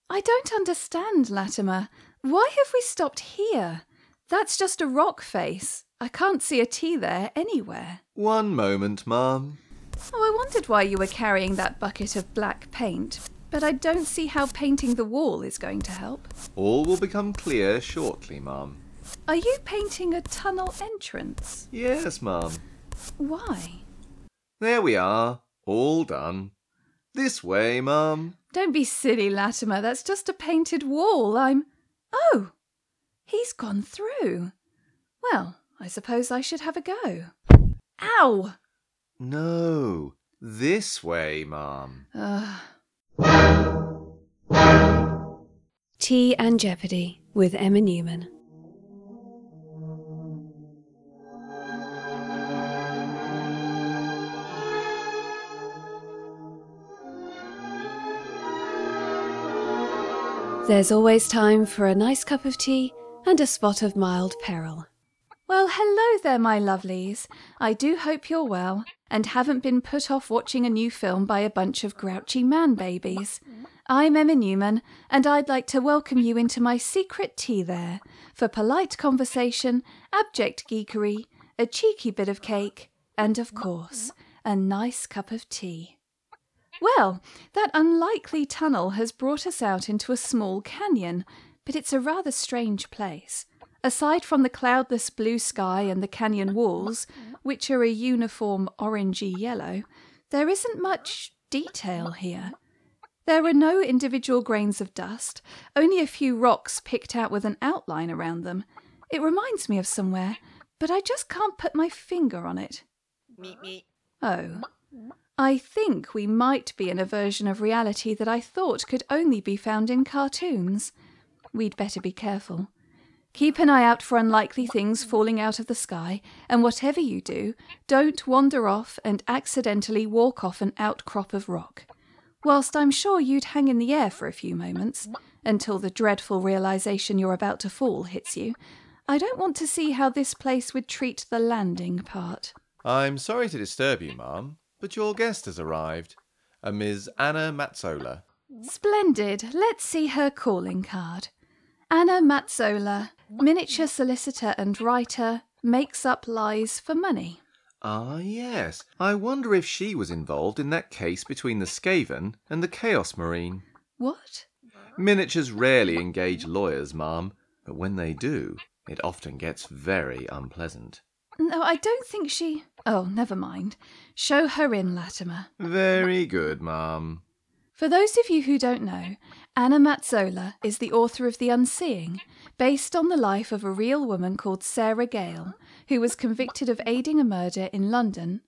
I don't understand, Latimer. Why have we stopped here? That's just a rock face. I can't see a T there anywhere. One moment, ma'am. Oh, I wondered why you were carrying that bucket of black paint, but I don't see how painting the wall is going to help. All will become clear shortly, ma'am. Are you painting a tunnel entrance? Yes, ma'am. Why? There we are, all done. This way, ma'am. Don't be silly, Latimer. That's just a painted wall. Oh, he's gone through. Well, I suppose I should have a go. Ow! No, this way, ma'am. Tea and Jeopardy with Emma Newman. There's always time for a nice cup of tea and a spot of mild peril. Well, hello there, my lovelies. I do hope you're well and haven't been put off watching a new film by a bunch of grouchy man babies. I'm Emma Newman, and I'd like to welcome you into my secret tea there for polite conversation, abject geekery, a cheeky bit of cake, and, of course, a nice cup of tea. Well, that unlikely tunnel has brought us out into a small canyon, but it's a rather strange place. Aside from the cloudless blue sky and the canyon walls, which are a uniform orangey yellow, there isn't much detail here. There are no individual grains of dust, only a few rocks picked out with an outline around them. It reminds me of somewhere, but I just can't put my finger on it. Oh. I think we might be in a version of reality that I thought could only be found in cartoons. We'd better be careful. Keep an eye out for unlikely things falling out of the sky, and whatever you do, don't wander off and accidentally walk off an outcrop of rock. Whilst I'm sure you'd hang in the air for a few moments, until the dreadful realization you're about to fall hits you, I don't want to see how this place would treat the landing part. I'm sorry to disturb you, ma'am, but your guest has arrived. A Ms. Anna Mazzola. Splendid. Let's see her calling card. Anna Mazzola, miniature solicitor and writer, makes up lies for money. Ah, yes. I wonder if she was involved in that case between the Skaven and the Chaos Marine. What? Miniatures rarely engage lawyers, ma'am, but when they do, it often gets very unpleasant. No, I don't think she... Oh, never mind. Show her in, Latimer. Very good, ma'am. For those of you who don't know, Anna Mazzola is the author of The Unseeing, based on the life of a real woman called Sarah Gale, who was convicted of aiding a murder in London,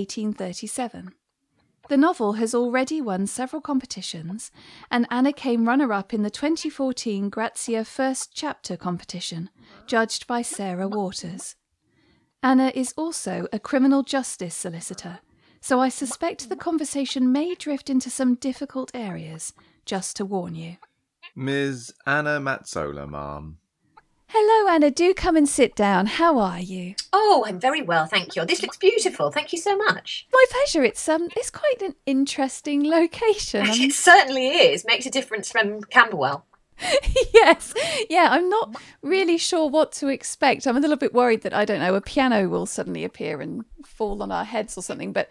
1837. The novel has already won several competitions, and Anna came runner-up in the 2014 Grazia First Chapter competition, judged by Sarah Waters. Anna is also a criminal justice solicitor, so I suspect the conversation may drift into some difficult areas, just to warn you. Ms. Anna Mazzola, ma'am. Hello, Anna. Do come and sit down. How are you? Oh, I'm very well, thank you. This looks beautiful. Thank you so much. My pleasure. It's quite an interesting location. It certainly is. Makes a difference from Camberwell. Yes. Yeah, I'm not really sure what to expect. I'm a little bit worried that, I don't know, a piano will suddenly appear and fall on our heads or something. But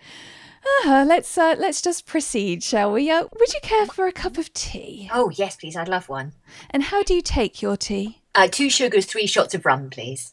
let's just proceed, shall we? Would you care for a cup of tea? Oh, yes, please. I'd love one. And how do you take your tea? 2 sugars, 3 shots of rum, please.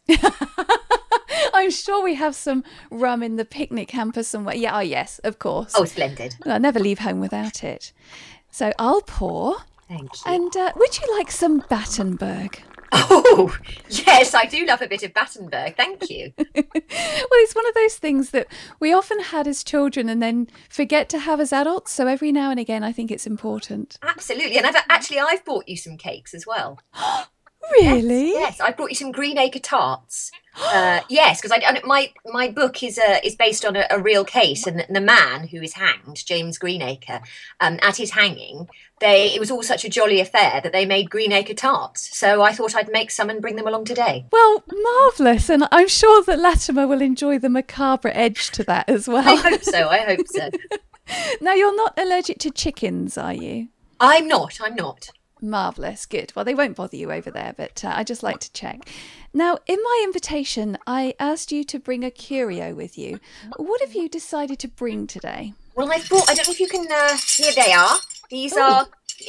I'm sure we have some rum in the picnic hamper somewhere. Yeah, yes, of course. Oh, splendid. I'll never leave home without it. So I'll pour. Thank you. And would you like some Battenberg? Oh, yes, I do love a bit of Battenberg. Thank you. Well, it's one of those things that we often had as children and then forget to have as adults. So every now and again, I think it's important. Absolutely. And I've bought you some cakes as well. Really? Yes, I brought you some Greenacre tarts. Yes, because my book is based on a real case, and the man who is hanged, James Greenacre, at his hanging, it was all such a jolly affair that they made Greenacre tarts. So I thought I'd make some and bring them along today. Well, marvellous, and I'm sure that Latimer will enjoy the macabre edge to that as well. I hope so. Now, you're not allergic to chickens, are you? I'm not. Marvellous, good. Well, they won't bother you over there, but I just like to check. Now, in my invitation, I asked you to bring a curio with you. What have you decided to bring today? Well, I don't know if you can, here they are. These are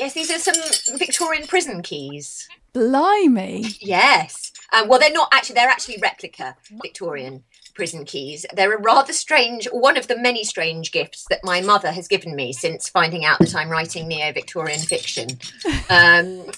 some Victorian prison keys. Blimey. Yes. Well, they're actually replica Victorian prison keys. They're a rather strange, one of the many strange gifts that my mother has given me since finding out that I'm writing neo-Victorian fiction. And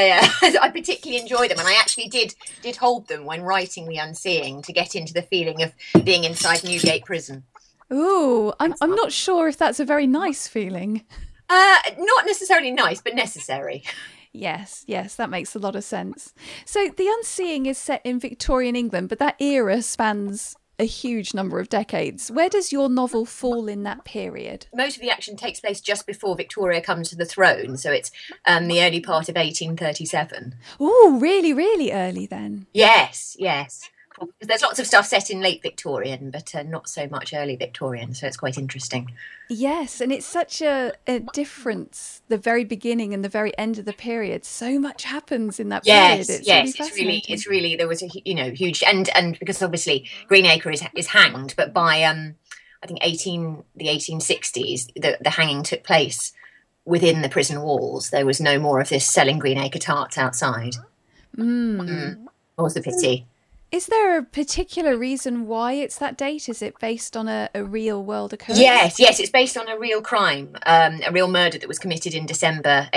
I particularly enjoy them. And I actually did hold them when writing The Unseeing to get into the feeling of being inside Newgate Prison. Ooh, I'm not sure if that's a very nice feeling. Not necessarily nice, but necessary. Yes, that makes a lot of sense. So The Unseeing is set in Victorian England, but that era spans a huge number of decades. Where does your novel fall in that period? Most of the action takes place just before Victoria comes to the throne, so it's the early part of 1837. Ooh, really, really early then. Yes. There's lots of stuff set in late Victorian, but not so much early Victorian, so it's quite interesting. Yes, and it's such a difference, the very beginning and the very end of the period. So much happens in that period. It's really there was a huge and because obviously Greenacre is hanged, but by I think the 1860s the hanging took place within the prison walls. There was no more of this selling Greenacre tarts outside. What was the pity? Is there a particular reason why it's that date? Is it based on a real world occurrence? Yes, it's based on a real crime, a real murder that was committed in December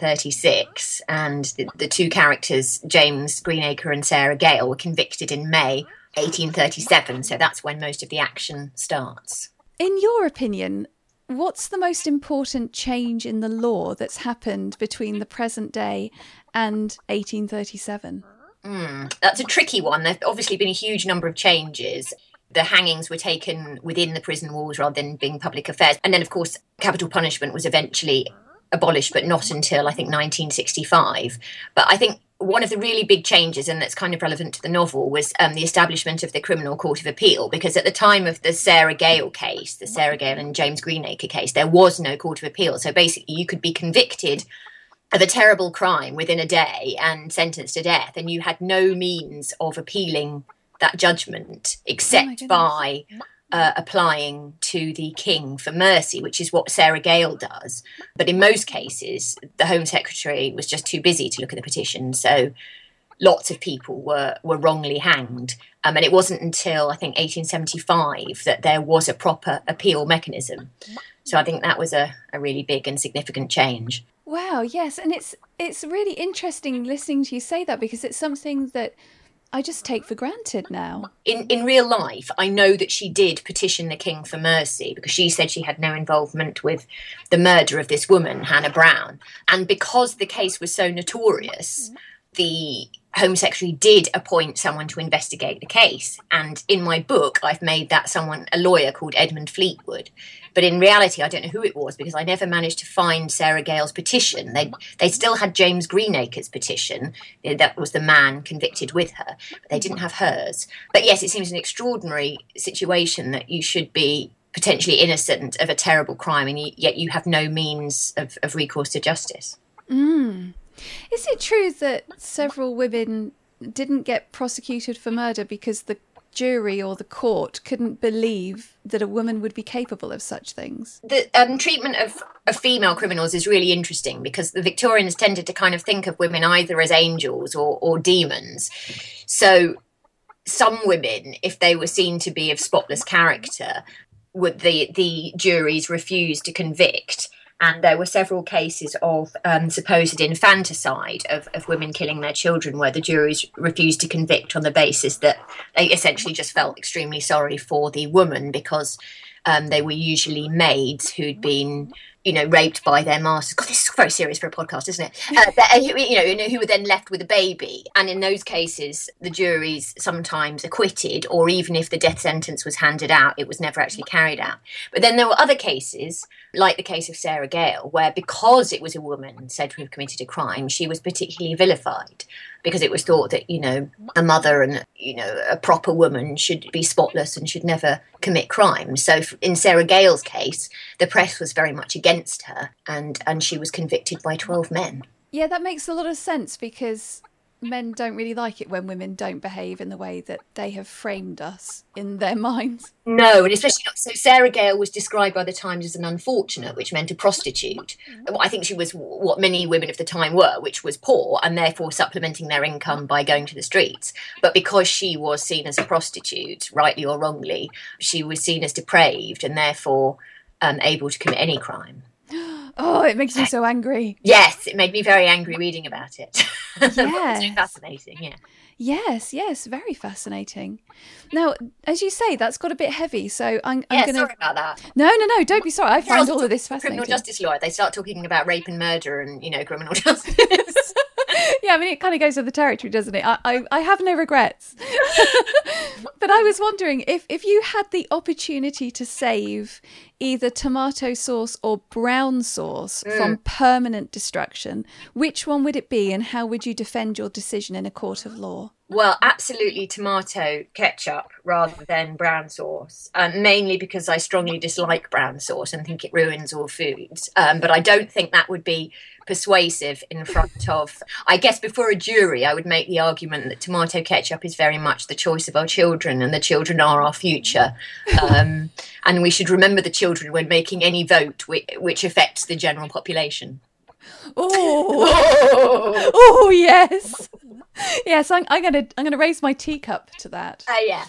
1836. And the two characters, James Greenacre and Sarah Gale, were convicted in May 1837. So that's when most of the action starts. In your opinion, what's the most important change in the law that's happened between the present day and 1837? That's a tricky one. There's obviously been a huge number of changes. The hangings were taken within the prison walls rather than being public affairs. And then, of course, capital punishment was eventually abolished, but not until, I think, 1965. But I think one of the really big changes, and that's kind of relevant to the novel, was the establishment of the Criminal Court of Appeal. Because at the time of the Sarah Gale case, the Sarah Gale and James Greenacre case, there was no Court of Appeal. So basically, you could be convicted of a terrible crime within a day and sentenced to death, and you had no means of appealing that judgment except by applying to the King for mercy, which is what Sarah Gale does. But in most cases, the Home Secretary was just too busy to look at the petition, so lots of people were wrongly hanged. And it wasn't until, I think, 1875 that there was a proper appeal mechanism. So I think that was a really big and significant change. Wow, yes. And it's really interesting listening to you say that, because it's something that I just take for granted now. In real life, I know that she did petition the King for mercy because she said she had no involvement with the murder of this woman, Hannah Brown. And because the case was so notorious, the Home Secretary did appoint someone to investigate the case. And in my book, I've made that someone a lawyer called Edmund Fleetwood. But in reality, I don't know who it was because I never managed to find Sarah Gale's petition. They still had James Greenacre's petition. That was the man convicted with her. But they didn't have hers. But yes, it seems an extraordinary situation that you should be potentially innocent of a terrible crime and yet you have no means of recourse to justice. Is it true that several women didn't get prosecuted for murder because the jury or the court couldn't believe that a woman would be capable of such things? The treatment of female criminals is really interesting because the Victorians tended to kind of think of women either as angels or demons. So some women, if they were seen to be of spotless character, would the juries refuse to convict. And there were several cases of supposed infanticide of women killing their children where the juries refused to convict on the basis that they essentially just felt extremely sorry for the woman because they were usually maids who'd been, raped by their masters. God, this is very serious for a podcast, isn't it? Who were then left with a baby. And in those cases, the juries sometimes acquitted, or even if the death sentence was handed out, it was never actually carried out. But then there were other cases, like the case of Sarah Gale, where because it was a woman said to have committed a crime, she was particularly vilified because it was thought that, a mother and, a proper woman should be spotless and should never commit crime. So in Sarah Gale's case, the press was very much against her and she was convicted by 12 men. Yeah, that makes a lot of sense because men don't really like it when women don't behave in the way that they have framed us in their minds. No, and especially not. So Sarah Gale was described by the Times as an unfortunate, which meant a prostitute. I think she was what many women of the time were, which was poor and therefore supplementing their income by going to the streets. But because she was seen as a prostitute, rightly or wrongly, she was seen as depraved and therefore able to commit any crime. Oh, it makes me so angry. Yes, it made me very angry reading about it. Yes. So fascinating, yeah. Yes, very fascinating. Now, as you say, that's got a bit heavy, so I'm Yeah, going to... sorry about that. No, don't be sorry. I find all of this fascinating. Criminal justice lawyer, they start talking about rape and murder and, criminal justice. Yeah, I mean, it kind of goes with the territory, doesn't it? I have no regrets. But I was wondering, if you had the opportunity to save either tomato sauce or brown sauce from permanent destruction, which one would it be and how would you defend your decision in a court of law? Well, absolutely tomato ketchup rather than brown sauce, mainly because I strongly dislike brown sauce and think it ruins all foods. But I don't think that would be persuasive in front of, I guess before a jury, I would make the argument that tomato ketchup is very much the choice of our children and the children are our future. And we should remember the children when making any vote which affects the general population. Oh, yes. Yes, I'm gonna raise my teacup to that. Yeah.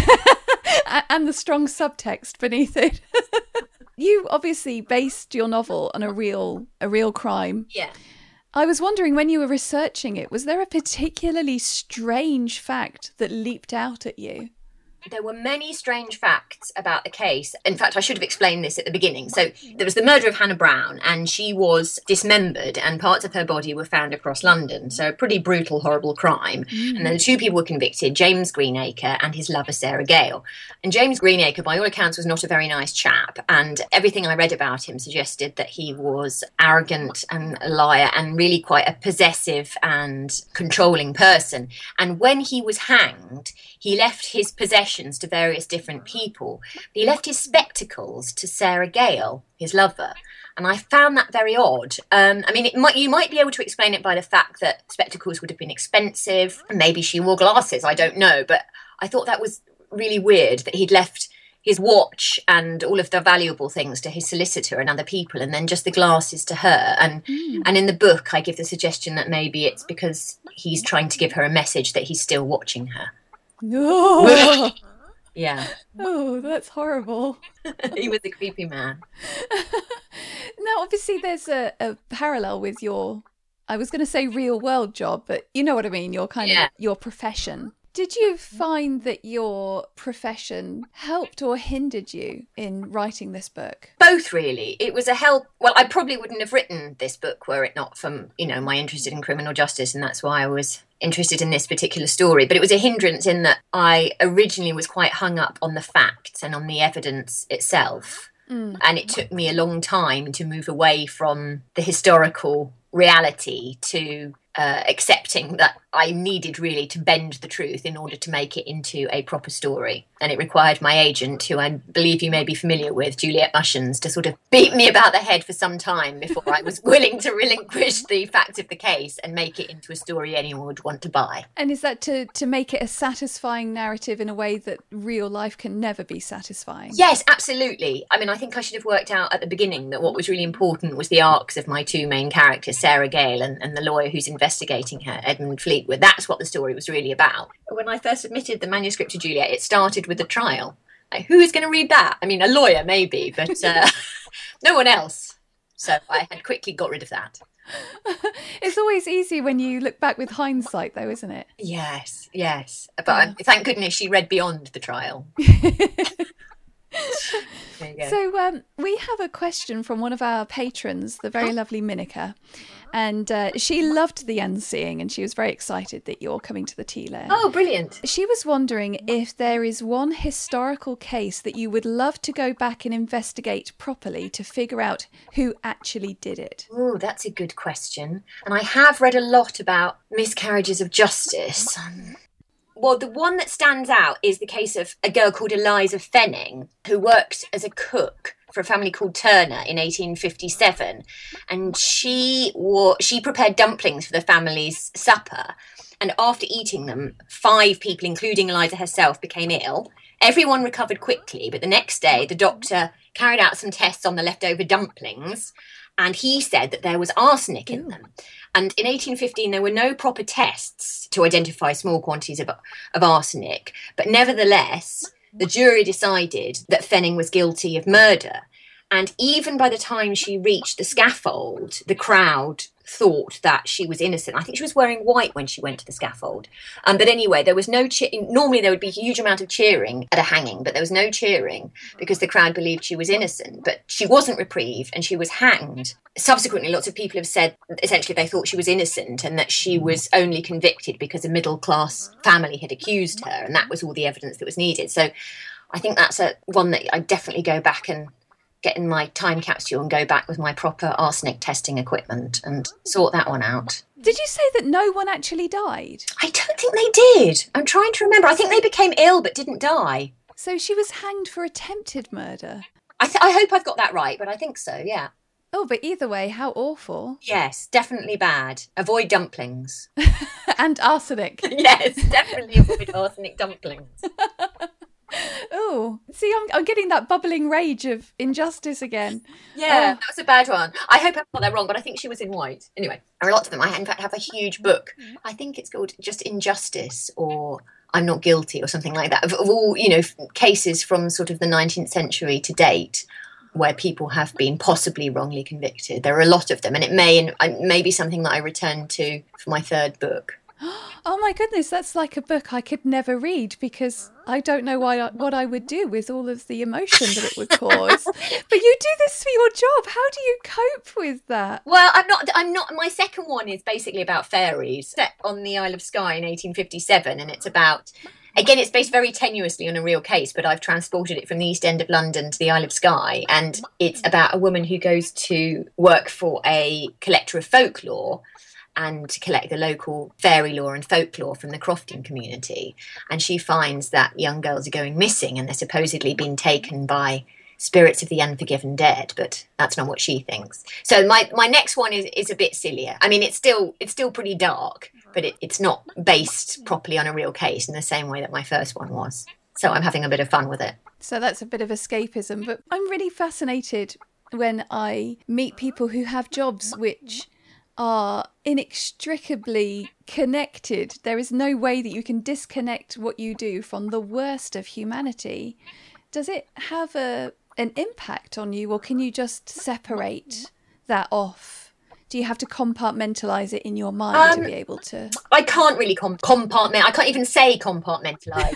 And the strong subtext beneath it. You obviously based your novel on a real crime. Yeah. I was wondering, when you were researching it, was there a particularly strange fact that leaped out at you? There were many strange facts about the case. In fact, I should have explained this at the beginning. So there was the murder of Hannah Brown, and she was dismembered and parts of her body were found across London. So a pretty brutal, horrible crime. And then the two people were convicted, James Greenacre and his lover, Sarah Gale. And James Greenacre, by all accounts, was not a very nice chap. And everything I read about him suggested that he was arrogant and a liar and really quite a possessive and controlling person. And when he was hanged, he left his possessions to various different people. He left his spectacles to Sarah Gale, his lover. And I found that very odd. You might be able to explain it by the fact that spectacles would have been expensive. Maybe she wore glasses, I don't know. But I thought that was really weird that he'd left his watch and all of the valuable things to his solicitor and other people, and then just the glasses to her. And in the book, I give the suggestion that maybe it's because he's trying to give her a message that he's still watching her. No. Yeah. Oh, that's horrible. He was a creepy man. Now, obviously, there's a parallel with your, I was going to say real world job, but you know what I mean, your kind of, your profession. Did you find that your profession helped or hindered you in writing this book? Both, really. It was a help. Well, I probably wouldn't have written this book were it not from, my interest in criminal justice, and that's why I was interested in this particular story. But it was a hindrance in that I originally was quite hung up on the facts and on the evidence itself. And it took me a long time to move away from the historical reality to accepting that I needed really to bend the truth in order to make it into a proper story. And it required my agent, who I believe you may be familiar with, Juliet Mushens, to sort of beat me about the head for some time before I was willing to relinquish the facts of the case and make it into a story anyone would want to buy. And is that to make it a satisfying narrative in a way that real life can never be satisfying? Yes, absolutely. I mean, I think I should have worked out at the beginning that what was really important was the arcs of my two main characters, Sarah Gale and the lawyer who's investigating her, Edmund Fleetwood. That's what the story was really about. When I first submitted the manuscript to Juliet, it started with a trial. Like, who is going to read that? I mean, a lawyer maybe, but no one else. So I had quickly got rid of that. It's always easy when you look back with hindsight, though, isn't it? Yes. But thank goodness she read beyond the trial. So we have a question from one of our patrons, the very lovely Minika, and she loved the unseeing and she was very excited that you're coming to the Tea Lair. Oh, brilliant. She was wondering if there is one historical case that you would love to go back and investigate properly to figure out who actually did it. Oh, that's a good question. And I have read a lot about miscarriages of justice. Well, the one that stands out is the case of a girl called Eliza Fenning, who worked as a cook for a family called Turner in 1857, and she prepared dumplings for the family's supper. And after eating them, 5 people, including Eliza herself, became ill. Everyone recovered quickly, but the next day the doctor carried out some tests on the leftover dumplings, and he said that there was arsenic in them. And in 1815, there were no proper tests to identify small quantities of arsenic, but nevertheless, the jury decided that Fenning was guilty of murder. And even by the time she reached the scaffold, the crowd thought that she was innocent. I think she was wearing white when she went to the scaffold. But anyway, there was no normally there would be a huge amount of cheering at a hanging, but there was no cheering because the crowd believed she was innocent. But she wasn't reprieved and she was hanged. Subsequently, lots of people have said essentially they thought she was innocent and that she was only convicted because a middle-class family had accused her, and that was all the evidence that was needed. So I think that's one that I definitely go back and get in my time capsule and go back with my proper arsenic testing equipment and sort that one out. Did you say that no one actually died? I don't think they did. I'm trying to remember. I think they became ill but didn't die. So she was hanged for attempted murder? I hope I've got that right, but I think so, yeah. Oh, but either way, how awful. Yes, definitely bad. Avoid dumplings. And arsenic. Yes, definitely avoid arsenic dumplings. Oh, see, I'm getting that bubbling rage of injustice again. Yeah, that was a bad one. I hope I've got that wrong, but I think she was in white. Anyway, there are lots of them. I, in fact, have a huge book. I think it's called just Injustice or I'm Not Guilty or something like that, of all, cases from sort of the 19th century to date where people have been possibly wrongly convicted. There are a lot of them, and it may be something that I return to for my 3rd book. Oh my goodness, that's like a book I could never read because I don't know what I would do with all of the emotion that it would cause. But you do this for your job. How do you cope with that? Well, I'm not. My second one is basically about fairies set on the Isle of Skye in 1857, and it's about. Again, it's based very tenuously on a real case, but I've transported it from the East End of London to the Isle of Skye, and it's about a woman who goes to work for a collector of folklore and to collect the local fairy lore and folklore from the Crofton community. And she finds that young girls are going missing and they're supposedly being taken by spirits of the unforgiven dead, but that's not what she thinks. So my next one is a bit sillier. I mean, it's still pretty dark, but it's not based properly on a real case in the same way that my first one was. So I'm having a bit of fun with it. So that's a bit of escapism, but I'm really fascinated when I meet people who have jobs which are inextricably connected. There is no way that you can disconnect what you do from the worst of humanity. Does it have an impact on you, or can you just separate that off? Do you have to compartmentalize it in your mind to be able to? I can't really compartment. I can't even say compartmentalize.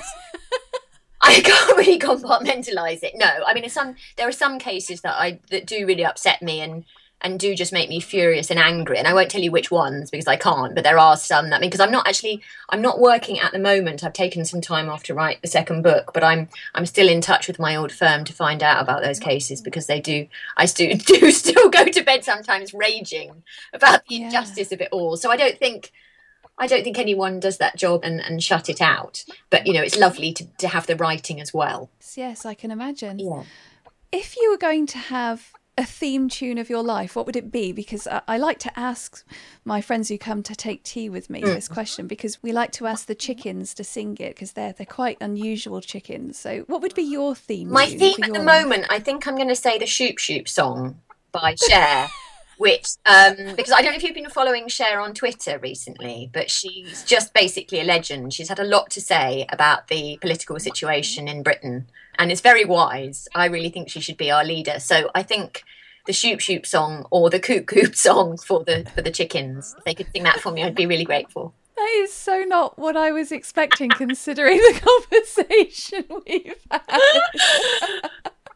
I can't really compartmentalize it. No, I mean, there are some cases that do really upset me and do just make me furious and angry. And I won't tell you which ones because I can't, but there are some that, because I'm not working at the moment. I've taken some time off to write the second book, but I'm still in touch with my old firm to find out about those cases because I do still go to bed sometimes raging about the injustice of it all. So I don't think anyone does that job and shut it out. But, it's lovely to have the writing as well. Yes, I can imagine. Yeah. If you were going to have a theme tune of your life, what would it be? Because I like to ask my friends who come to take tea with me this question, because we like to ask the chickens to sing it because they're quite unusual chickens. So what would be your theme? My theme at the moment, I think I'm going to say the Shoop Shoop song by Cher. Which, because I don't know if you've been following Cher on Twitter recently, but she's just basically a legend. She's had a lot to say about the political situation in Britain, and it's very wise. I really think she should be our leader. So I think the Shoop Shoop song or the Coop Coop song for the chickens, if they could sing that for me, I'd be really grateful. That is so not what I was expecting, considering the conversation we've had.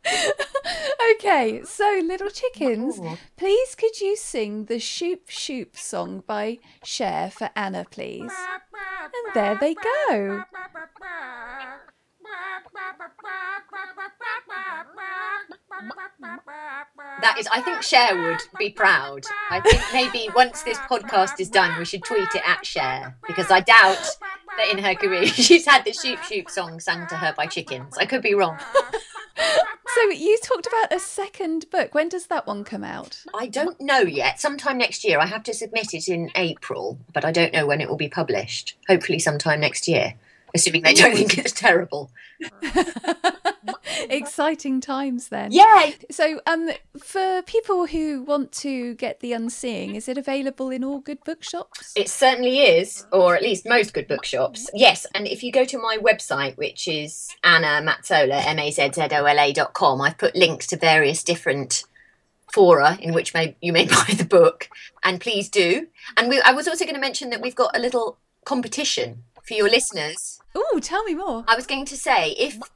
Okay, so little chickens, please could you sing the Shoop Shoop song by Cher for Anna, please? And there they go. I think Cher would be proud. I think maybe once this podcast is done, we should tweet it at Cher, because I doubt that in her career she's had the Shoop Shoop song sung to her by chickens. I could be wrong. So you talked about a second book. When does that one come out? I don't know yet. Sometime next year. I have to submit it in April, but I don't know when it will be published. Hopefully sometime next year, assuming they don't think it's terrible. Exciting times then. Yeah. So for people who want to get The Unseeing, is it available in all good bookshops? It certainly is, or at least most good bookshops. Yes, and if you go to my website, which is Anna Mazzola, MAZZOLA.com, I've put links to various different fora in which you may buy the book, and please do. And I was also going to mention that we've got a little competition for your listeners. Oh, tell me more. I was going to say,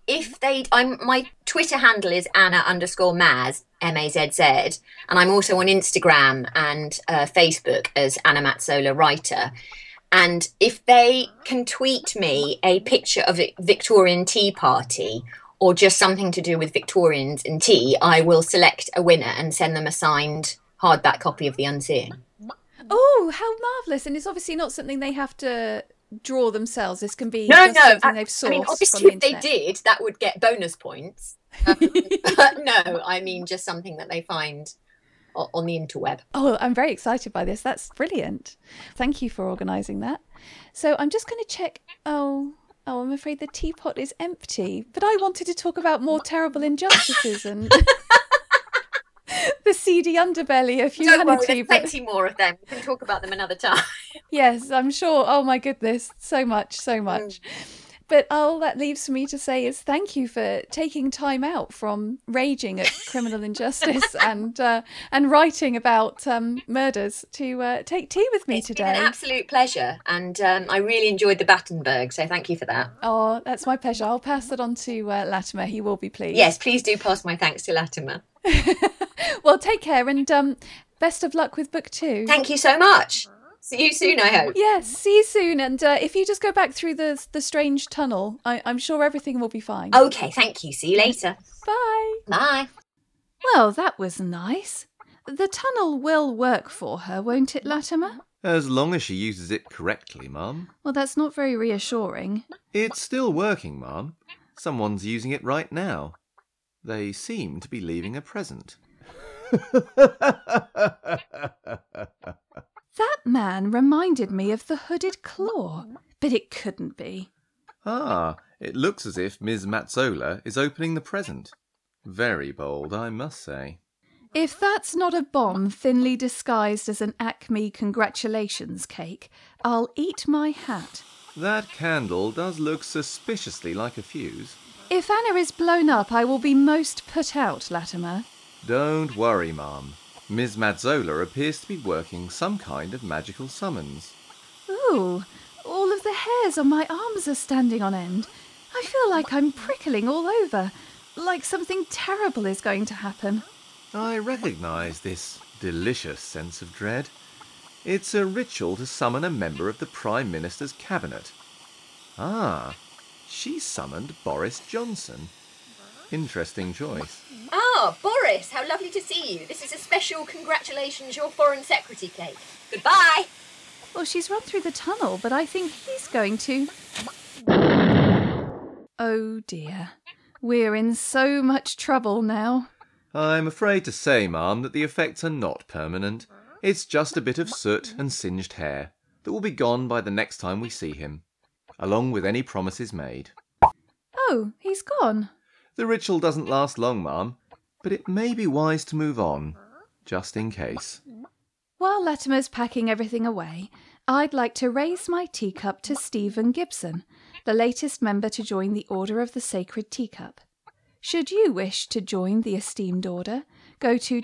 my Twitter handle is Anna_Maz, MAZZ, and I'm also on Instagram and Facebook as Anna Mazzola Writer. And if they can tweet me a picture of a Victorian tea party or just something to do with Victorians and tea, I will select a winner and send them a signed hardback copy of The Unseeing. Oh, how marvellous. And it's obviously not something they have to draw themselves. This can be something they've sourced. I mean, obviously, from the if they internet. did, that would get bonus points. But no, I mean just something that they find on the interweb. Oh, I'm very excited by this. That's brilliant. Thank you for organising that. So I'm just going to check. Oh, I'm afraid the teapot is empty. But I wanted to talk about more terrible injustices and the seedy underbelly of Don't worry, humanity. there's plenty more of them. We can talk about them another time. Yes, I'm sure. Oh my goodness, so much. But all that leaves for me to say is thank you for taking time out from raging at criminal injustice and writing about murders to take tea with me today. It's been an absolute pleasure, and I really enjoyed the Battenberg, so thank you for that. Oh, that's my pleasure. I'll pass that on to Latimer. He will be pleased. Yes, please do pass my thanks to Latimer. Well, take care and best of luck with book 2. Thank you so much. See you soon, I hope. Yes, see you soon. And if you just go back through the strange tunnel, I'm sure everything will be fine. Okay, thank you. See you later. Bye. Bye. Well, that was nice. The tunnel will work for her, won't it, Latimer? As long as she uses it correctly, Mum. Well, that's not very reassuring. It's still working, Mum. Someone's using it right now. They seem to be leaving a present. That man reminded me of the Hooded Claw, but it couldn't be. Ah, it looks as if Ms. Mazzola is opening the present. Very bold, I must say. If that's not a bomb thinly disguised as an Acme congratulations cake, I'll eat my hat. That candle does look suspiciously like a fuse. If Anna is blown up, I will be most put out, Latimer. Don't worry, Mum. Ms. Mazzola appears to be working some kind of magical summons. Ooh, all of the hairs on my arms are standing on end. I feel like I'm prickling all over, like something terrible is going to happen. I recognise this delicious sense of dread. It's a ritual to summon a member of the Prime Minister's cabinet. Ah, she summoned Boris Johnson. Interesting choice. Ah, Boris, how lovely to see you. This is a special congratulations, your Foreign Secretary cake. Goodbye. Well, she's run through the tunnel, but I think he's going to... Oh dear. We're in so much trouble now. I'm afraid to say, Ma'am, that the effects are not permanent. It's just a bit of soot and singed hair that will be gone by the next time we see him, along with any promises made. Oh, he's gone. The ritual doesn't last long, Ma'am, but it may be wise to move on, just in case. While Latimer's packing everything away, I'd like to raise my teacup to Stephen Gibson, the latest member to join the Order of the Sacred Teacup. Should you wish to join the esteemed order, go to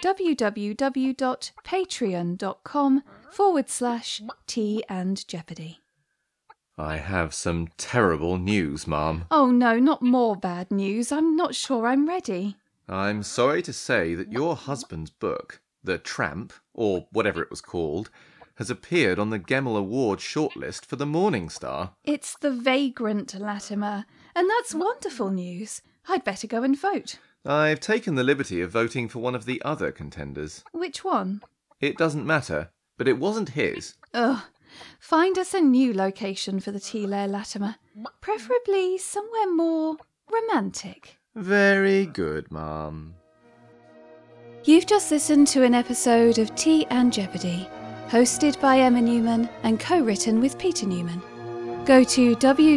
www.patreon.com/tea-and-jeopardy. I have some terrible news, Ma'am. Oh no, not more bad news. I'm not sure I'm ready. I'm sorry to say that your husband's book, The Tramp, or whatever it was called, has appeared on the Gemmell Award shortlist for the Morning Star. It's The Vagrant, Latimer, and that's wonderful news. I'd better go and vote. I've taken the liberty of voting for one of the other contenders. Which one? It doesn't matter, but it wasn't his. Ugh. Find us a new location for the tea lair, Latimer. Preferably somewhere more romantic. Very good, Mum. You've just listened to an episode of Tea and Jeopardy, hosted by Emma Newman and co-written with Peter Newman. Go to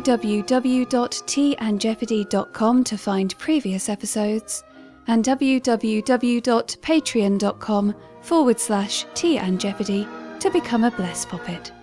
www.teaandjeopardy.com to find previous episodes and www.patreon.com/Tea and Jeopardy to become a Bless Poppet.